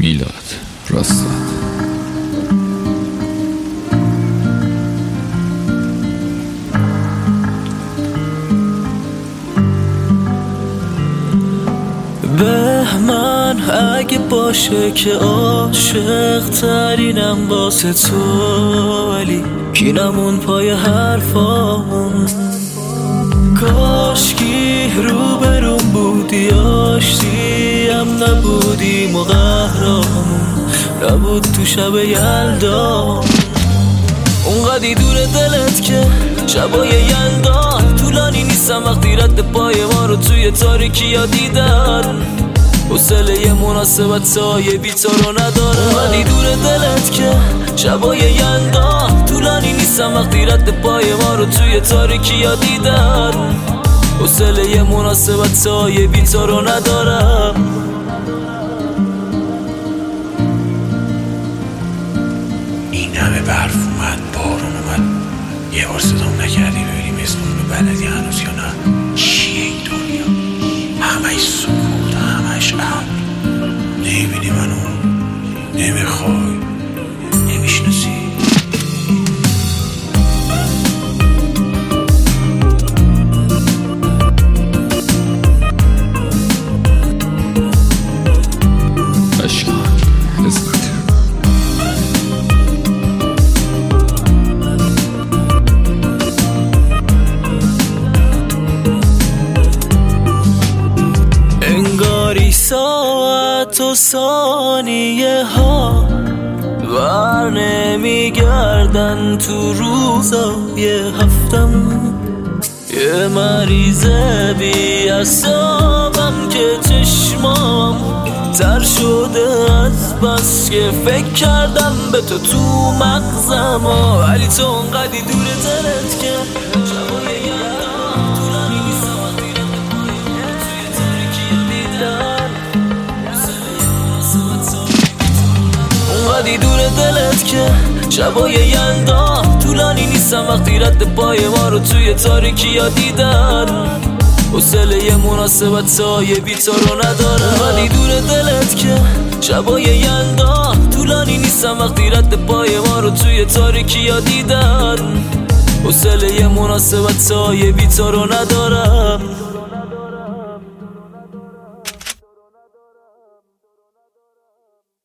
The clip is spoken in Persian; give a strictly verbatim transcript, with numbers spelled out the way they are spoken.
میلاد راست. بهمن اگه باشه که عاشق ترینم واسه تو، ولی کینمون پای حرفامون. کاشکی رو برون بودی، آشتی هم نبودیم و قهرامون نبود تو شب یلدا. اونقدی دور دلت که شبای یلدا طولانی نیستم وقتی رد پای ما رو توی تاریکی ها دیدن. حوصله یه مناسبت سایه بی تو رو ندارم. اونقدی دور دلت که شبای یلدا طولانی نیستم وقتی رد پای ما رو توی تاریکی ها دیدن. حوصله یه مناسبت سایه بی تو رو ندارم. این همه برف اومد، بارون اومد، یه بار صدام نکردی ببینیم اسمون رو بلدی هنوز یا نه؟ چیه این دنیا؟ همش سکوت، همش ابر. نمیبینی منو؟ نمیخوای؟ نمیشناسی؟ ساعت و ثانیه ها بر نمیگردن تو روزای هفتم. یه مریض بی اعصابم که چشمام تر شده از بس که فکر کردم به تو تو مغزم. ولی تو اونقدی دور دلت که شبای یلدا طولانی نیستم وقتی رد پای ما توی تاریکی دیدن. اونقدی دور دلت که شبای یلدا طولانی نیستم وقتی رد پای ما رو توی تاریکی ها دیدن. حوصله یه مناسبت سایه بی تو رو ندارم. اونقدی دور دلت که شبای یلدا طولانی نیستم وقتی رد پای ما رو توی تاریکی ها دیدن. حوصله یه مناسبت سایه بی تو رو ندارم.